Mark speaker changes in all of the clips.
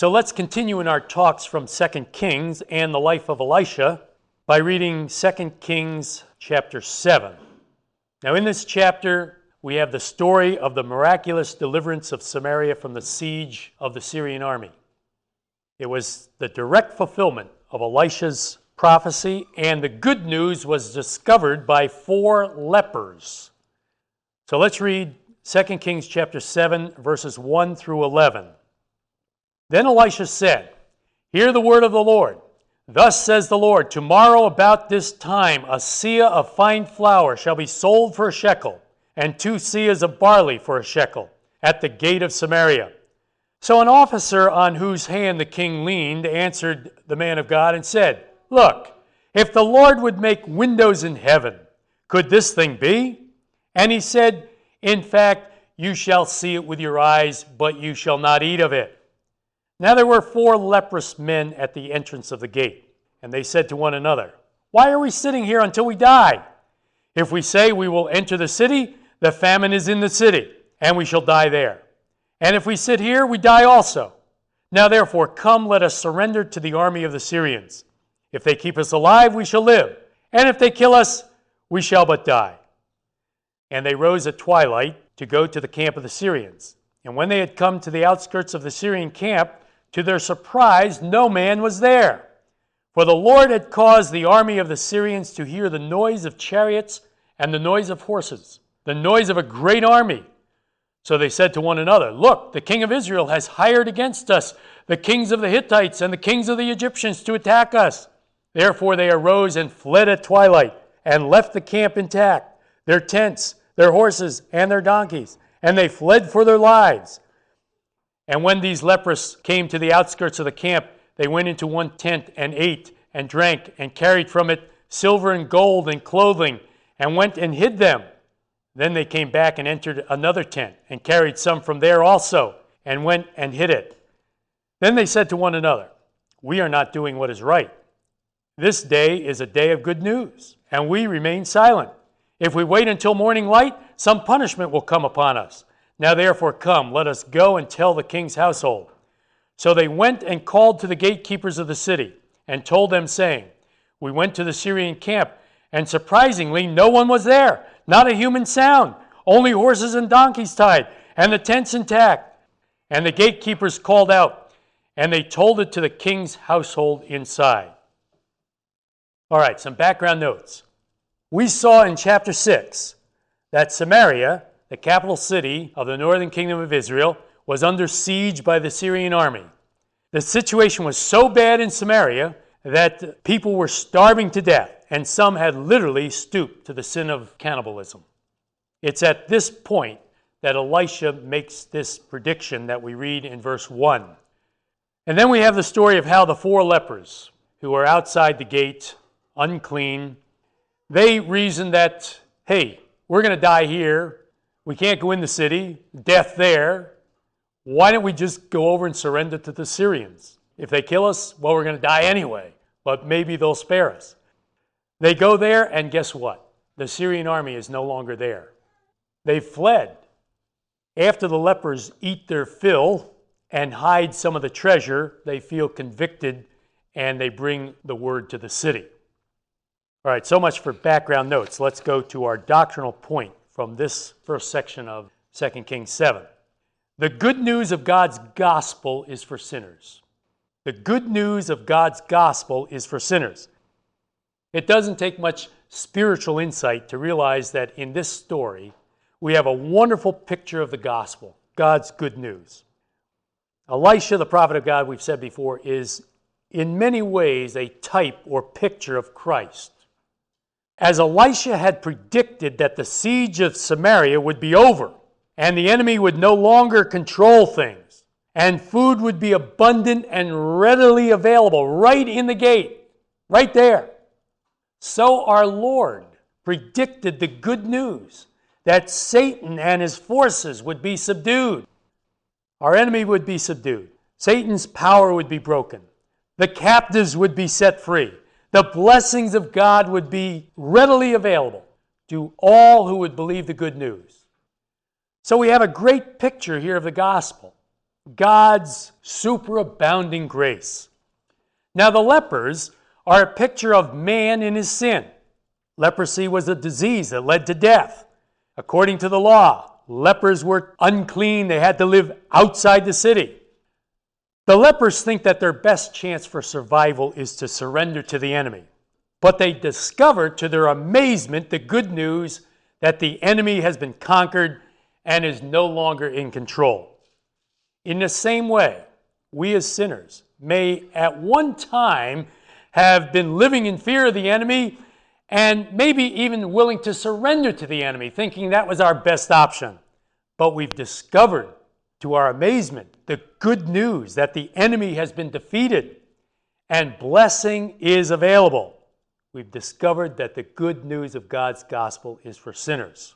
Speaker 1: So let's continue in our talks from 2 Kings and the life of Elisha by reading 2 Kings chapter 7. Now in this chapter, we have the story of the miraculous deliverance of Samaria from the siege of the Syrian army. It was the direct fulfillment of Elisha's prophecy, and the good news was discovered by 4 lepers. So let's read 2 Kings chapter 7, verses 1 through 11. Then Elisha said, "Hear the word of the Lord. Thus says the Lord, tomorrow about this time a seah of fine flour shall be sold for a shekel, and 2 seahs of barley for a shekel, at the gate of Samaria." So an officer on whose hand the king leaned answered the man of God and said, "Look, if the Lord would make windows in heaven, could this thing be?" And he said, "In fact, you shall see it with your eyes, but you shall not eat of it." Now there were 4 leprous men at the entrance of the gate, and they said to one another, "Why are we sitting here until we die? If we say we will enter the city, the famine is in the city, and we shall die there. And if we sit here, we die also. Now therefore, come, let us surrender to the army of the Syrians. If they keep us alive, we shall live, and if they kill us, we shall but die." And they rose at twilight to go to the camp of the Syrians. And when they had come to the outskirts of the Syrian camp, to their surprise, no man was there. For the Lord had caused the army of the Syrians to hear the noise of chariots and the noise of horses, the noise of a great army. So they said to one another, "Look, the king of Israel has hired against us the kings of the Hittites and the kings of the Egyptians to attack us." Therefore they arose and fled at twilight and left the camp intact, their tents, their horses, and their donkeys, and they fled for their lives. And when these lepers came to the outskirts of the camp, they went into one tent and ate and drank and carried from it silver and gold and clothing and went and hid them. Then they came back and entered another tent and carried some from there also and went and hid it. Then they said to one another, "We are not doing what is right. This day is a day of good news, and we remain silent. If we wait until morning light, some punishment will come upon us. Now therefore come, let us go and tell the king's household." So they went and called to the gatekeepers of the city and told them, saying, "We went to the Syrian camp, and surprisingly no one was there, not a human sound, only horses and donkeys tied, and the tents intact." And the gatekeepers called out, and they told it to the king's household inside. All right, some background notes. We saw in chapter 6 that Samaria, the capital city of the northern kingdom of Israel, was under siege by the Syrian army. The situation was so bad in Samaria that people were starving to death, and some had literally stooped to the sin of cannibalism. It's at this point that Elisha makes this prediction that we read in verse 1. And then we have the story of how the 4 lepers who are outside the gate, unclean, they reason that, hey, we're going to die here. We can't go in the city, death there. Why don't we just go over and surrender to the Syrians? If they kill us, well, we're going to die anyway, but maybe they'll spare us. They go there, and guess what? The Syrian army is no longer there. They've fled. After the lepers eat their fill and hide some of the treasure, they feel convicted, and they bring the word to the city. All right, so much for background notes. Let's go to our doctrinal point from this first section of 2 Kings 7. The good news of God's gospel is for sinners. The good news of God's gospel is for sinners. It doesn't take much spiritual insight to realize that in this story, we have a wonderful picture of the gospel, God's good news. Elisha, the prophet of God, we've said before, is in many ways a type or picture of Christ. As Elisha had predicted that the siege of Samaria would be over, and the enemy would no longer control things, and food would be abundant and readily available right in the gate, right there. So our Lord predicted the good news that Satan and his forces would be subdued. Our enemy would be subdued. Satan's power would be broken. The captives would be set free. The blessings of God would be readily available to all who would believe the good news. So we have a great picture here of the gospel. God's superabounding grace. Now, the lepers are a picture of man in his sin. Leprosy was a disease that led to death. According to the law, lepers were unclean. They had to live outside the city. The lepers think that their best chance for survival is to surrender to the enemy. But they discover, to their amazement, the good news that the enemy has been conquered and is no longer in control. In the same way, we as sinners may at one time have been living in fear of the enemy and maybe even willing to surrender to the enemy, thinking that was our best option. But we've discovered, to our amazement, the good news that the enemy has been defeated and blessing is available. We've discovered that the good news of God's gospel is for sinners.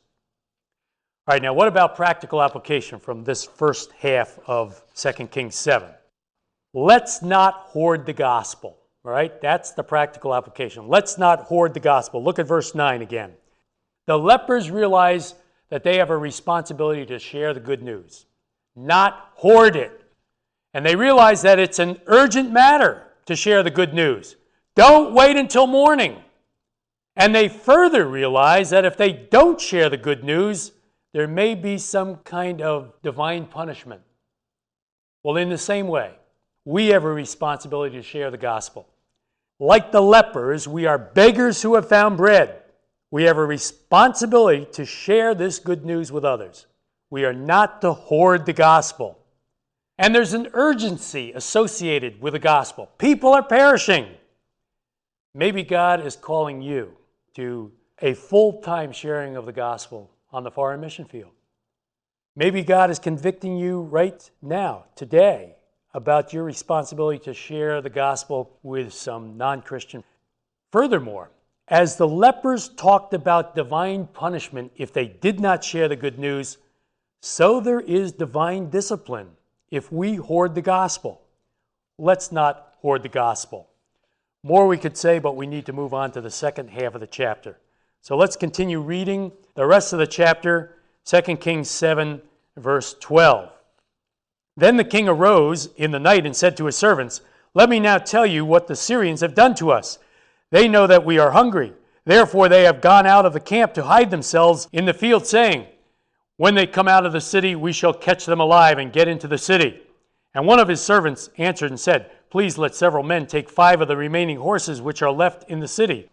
Speaker 1: All right, now what about practical application from this first half of 2 Kings 7? Let's not hoard the gospel. All right, that's the practical application. Let's not hoard the gospel. Look at verse 9 again. The lepers realize that they have a responsibility to share the good news, not hoard it. And they realize that it's an urgent matter to share the good news. Don't wait until morning. And they further realize that if they don't share the good news, there may be some kind of divine punishment. Well, in the same way, we have a responsibility to share the gospel. Like the lepers, we are beggars who have found bread. We have a responsibility to share this good news with others. We are not to hoard the gospel. And there's an urgency associated with the gospel. People are perishing. Maybe God is calling you to a full-time sharing of the gospel on the foreign mission field. Maybe God is convicting you right now, today, about your responsibility to share the gospel with some non-Christian. Furthermore, as the lepers talked about divine punishment if they did not share the good news, so there is divine discipline if we hoard the gospel. Let's not hoard the gospel. More we could say, but we need to move on to the second half of the chapter. So let's continue reading the rest of the chapter, 2 Kings 7, verse 12. Then the king arose in the night and said to his servants, "Let me now tell you what the Syrians have done to us. They know that we are hungry. Therefore they have gone out of the camp to hide themselves in the field, saying, 'When they come out of the city, we shall catch them alive and get into the city.' And one of his servants answered and said, 'Please let several men take 5 of the remaining horses which are left in the city.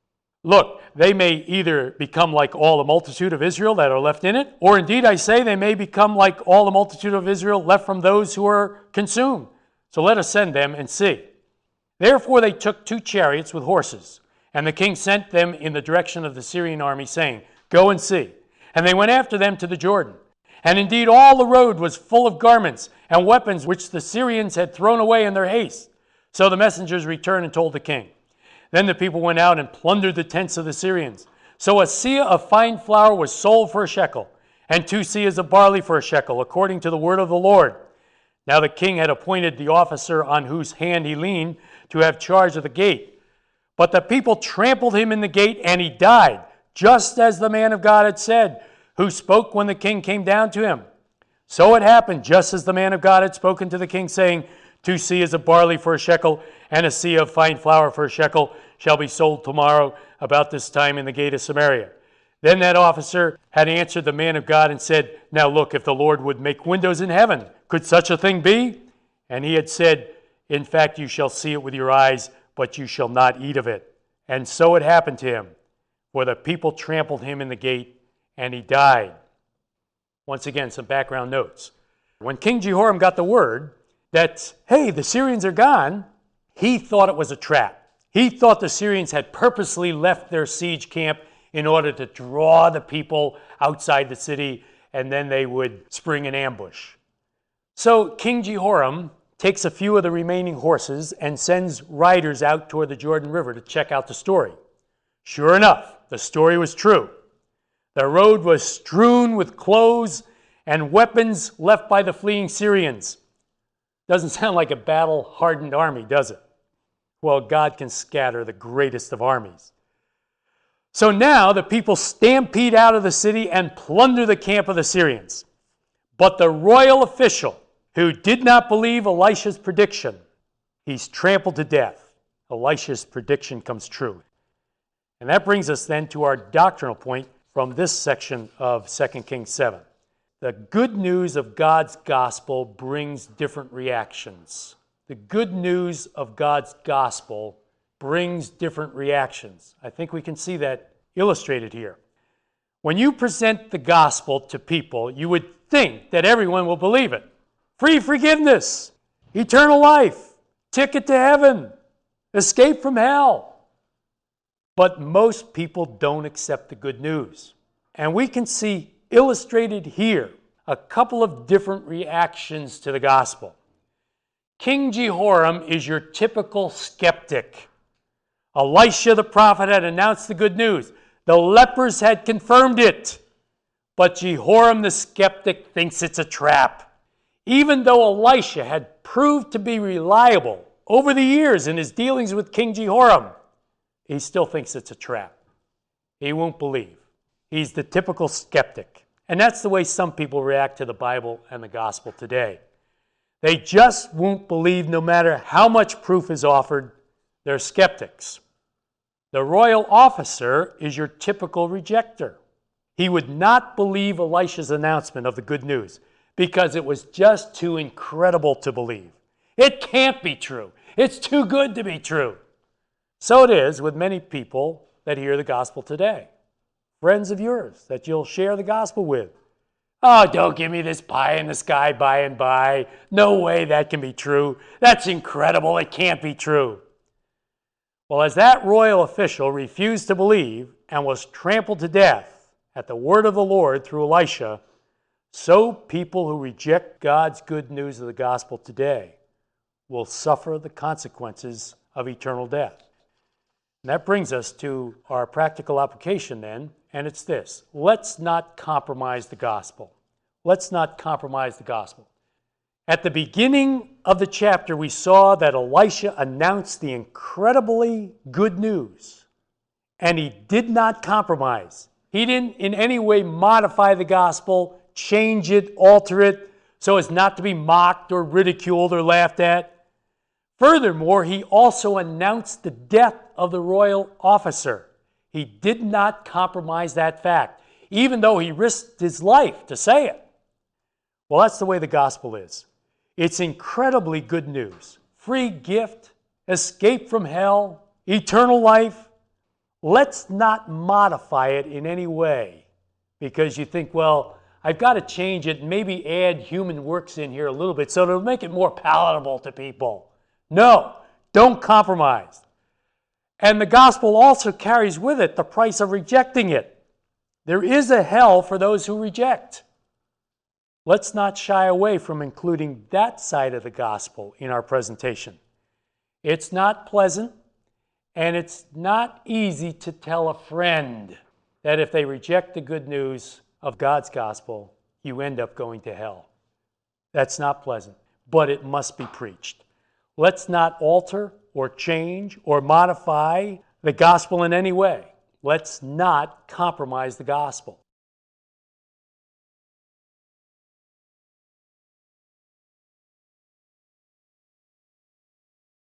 Speaker 1: Look, they may either become like all the multitude of Israel that are left in it, or indeed I say they may become like all the multitude of Israel left from those who are consumed. So let us send them and see.' Therefore they took 2 chariots with horses, and the king sent them in the direction of the Syrian army, saying, 'Go and see.' And they went after them to the Jordan. And indeed all the road was full of garments and weapons which the Syrians had thrown away in their haste. So the messengers returned and told the king. Then the people went out and plundered the tents of the Syrians. So a seah of fine flour was sold for a shekel, and 2 seahs of barley for a shekel, according to the word of the Lord. Now the king had appointed the officer on whose hand he leaned to have charge of the gate. But the people trampled him in the gate, and he died, just as the man of God had said, who spoke when the king came down to him. So it happened, just as the man of God had spoken to the king, saying, 2 seahs of barley for a shekel, and a seah of fine flour for a shekel shall be sold tomorrow about this time in the gate of Samaria. Then that officer had answered the man of God and said, 'Now look, if the Lord would make windows in heaven, could such a thing be?' And he had said, 'In fact, you shall see it with your eyes, but you shall not eat of it.' And so it happened to him, for the people trampled him in the gate, and he died." Once again, some background notes. When King Jehoram got the word that, hey, the Syrians are gone, he thought it was a trap. He thought the Syrians had purposely left their siege camp in order to draw the people outside the city, and then they would spring an ambush. So King Jehoram takes a few of the remaining horses and sends riders out toward the Jordan River to check out the story. Sure enough, the story was true. The road was strewn with clothes and weapons left by the fleeing Syrians. Doesn't sound like a battle-hardened army, does it? Well, God can scatter the greatest of armies. So now the people stampede out of the city and plunder the camp of the Syrians. But the royal official who did not believe Elisha's prediction. He's trampled to death. Elisha's prediction comes true. And that brings us then to our doctrinal point from this section of 2 Kings 7. The good news of God's gospel brings different reactions. The good news of God's gospel brings different reactions. I think we can see that illustrated here. When you present the gospel to people, you would think that everyone will believe it. Free forgiveness, eternal life, ticket to heaven, escape from hell. But most people don't accept the good news. And we can see illustrated here a couple of different reactions to the gospel. King Jehoram is your typical skeptic. Elisha the prophet had announced the good news. The lepers had confirmed it. But Jehoram the skeptic thinks it's a trap. Even though Elisha had proved to be reliable over the years in his dealings with King Jehoram, he still thinks it's a trap. He won't believe. He's the typical skeptic. And that's the way some people react to the Bible and the gospel today. They just won't believe no matter how much proof is offered. They're skeptics. The royal officer is your typical rejecter. He would not believe Elisha's announcement of the good news because it was just too incredible to believe. It can't be true. It's too good to be true. So it is with many people that hear the gospel today. Friends of yours that you'll share the gospel with. Oh, don't give me this pie in the sky by and by. No way that can be true. That's incredible. It can't be true. Well, as that royal official refused to believe and was trampled to death at the word of the Lord through Elisha, so people who reject God's good news of the gospel today will suffer the consequences of eternal death. And that brings us to our practical application then, and it's this. Let's not compromise the gospel. Let's not compromise the gospel. At the beginning of the chapter, we saw that Elisha announced the incredibly good news, and he did not compromise. He didn't in any way modify the gospel, change it, alter it, so as not to be mocked or ridiculed or laughed at. Furthermore, he also announced the death of the royal officer. He did not compromise that fact, even though he risked his life to say it. Well, that's the way the gospel is. It's incredibly good news. Free gift, escape from hell, eternal life. Let's not modify it in any way because you think, well, I've got to change it, maybe add human works in here a little bit so it'll make it more palatable to people. No, don't compromise. And the gospel also carries with it the price of rejecting it. There is a hell for those who reject. Let's not shy away from including that side of the gospel in our presentation. It's not pleasant, and it's not easy to tell a friend that if they reject the good news of God's gospel, you end up going to hell. That's not pleasant, but it must be preached. Let's not alter or change or modify the gospel in any way. Let's not compromise the gospel.